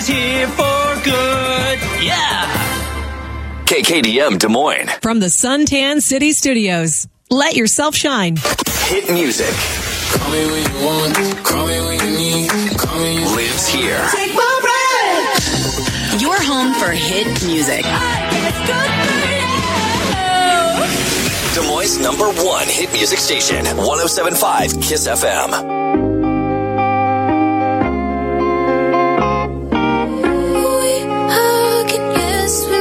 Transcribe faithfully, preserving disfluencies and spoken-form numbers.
is here for good. Yeah. K K D M Des Moines. From the Suntan City Studios. Let yourself shine. Hit music. Call me when you want, call me when you need, call me when you lives here. Take my breath. Your home for hit music. Des Moines' number one hit music station, one oh seven point five KISS F M.